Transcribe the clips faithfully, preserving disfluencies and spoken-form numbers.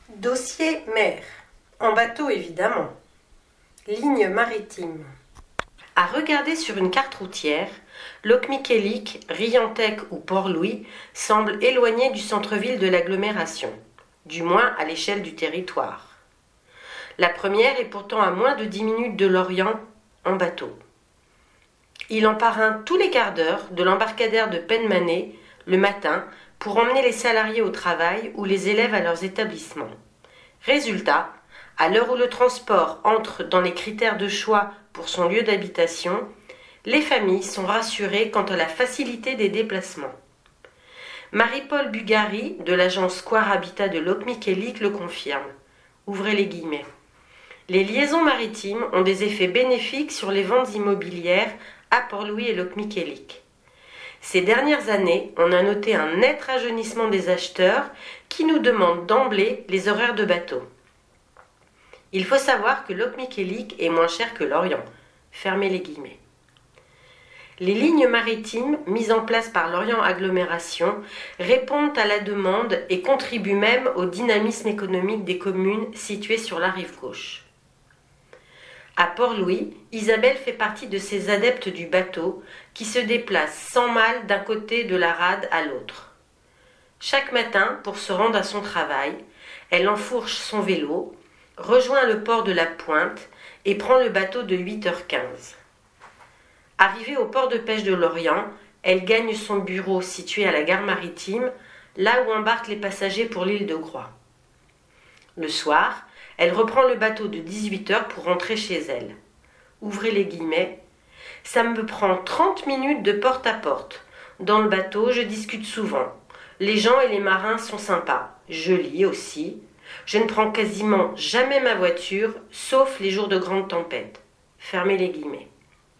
Dossier mer. En bateau évidemment. Ligne maritime. À regarder sur une carte routière, Locmiquélic, Riantec ou Port-Louis semblent éloignés du centre-ville de l'agglomération, du moins à l'échelle du territoire. La première est pourtant à moins de dix minutes de Lorient en bateau. Il en part un tous les quarts d'heure de l'embarcadère de Penmanet le matin pour emmener les salariés au travail ou les élèves à leurs établissements. Résultat, à l'heure où le transport entre dans les critères de choix pour son lieu d'habitation, les familles sont rassurées quant à la facilité des déplacements. Marie-Paul Bugari, de l'agence Square Habitat de Locmiquélic, le confirme. Ouvrez les guillemets. Les liaisons maritimes ont des effets bénéfiques sur les ventes immobilières à Port-Louis et Locmiquélic. Ces dernières années, on a noté un net rajeunissement des acheteurs qui nous demandent d'emblée les horaires de bateau. Il faut savoir que Locmiquélic est moins cher que Lorient. Fermez les guillemets. Les lignes maritimes mises en place par Lorient Agglomération répondent à la demande et contribuent même au dynamisme économique des communes situées sur la rive gauche. À Port-Louis, Isabelle fait partie de ces adeptes du bateau qui se déplacent sans mal d'un côté de la rade à l'autre. Chaque matin, pour se rendre à son travail, elle enfourche son vélo, rejoint le port de la Pointe et prend le bateau de huit heures quinze. Arrivée au port de pêche de Lorient, elle gagne son bureau situé à la gare maritime, là où embarquent les passagers pour l'île de Groix. Le soir, elle reprend le bateau de dix-huit heures pour rentrer chez elle. Ouvrez les guillemets. Ça me prend trente minutes de porte à porte. Dans le bateau, je discute souvent. Les gens et les marins sont sympas. Je lis aussi. Je ne prends quasiment jamais ma voiture, sauf les jours de grande tempête. Fermez les guillemets.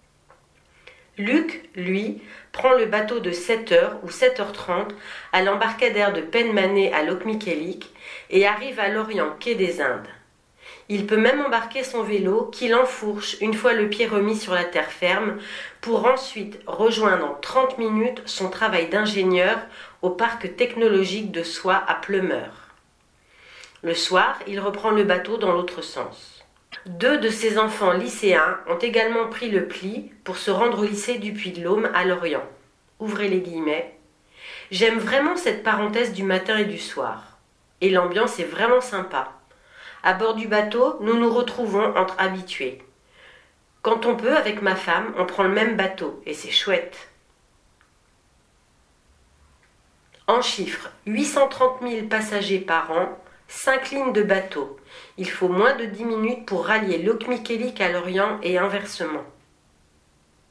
Luc, lui, prend le bateau de sept heures ou sept heures trente à l'embarcadère de Penmanet à Locmiquélic et arrive à Lorient, quai des Indes. Il peut même embarquer son vélo qu'il enfourche une fois le pied remis sur la terre ferme pour ensuite rejoindre en trente minutes son travail d'ingénieur au parc technologique de Soie à Pleumeur. Le soir, il reprend le bateau dans l'autre sens. Deux de ses enfants lycéens ont également pris le pli pour se rendre au lycée du Puy-de-Dôme à Lorient. Ouvrez les guillemets. J'aime vraiment cette parenthèse du matin et du soir. Et l'ambiance est vraiment sympa. À bord du bateau, nous nous retrouvons entre habitués. Quand on peut, avec ma femme, on prend le même bateau et c'est chouette. En chiffres, huit cent trente mille passagers par an, cinq lignes de bateau. Il faut moins de dix minutes pour rallier Locmiquélic à Lorient et inversement.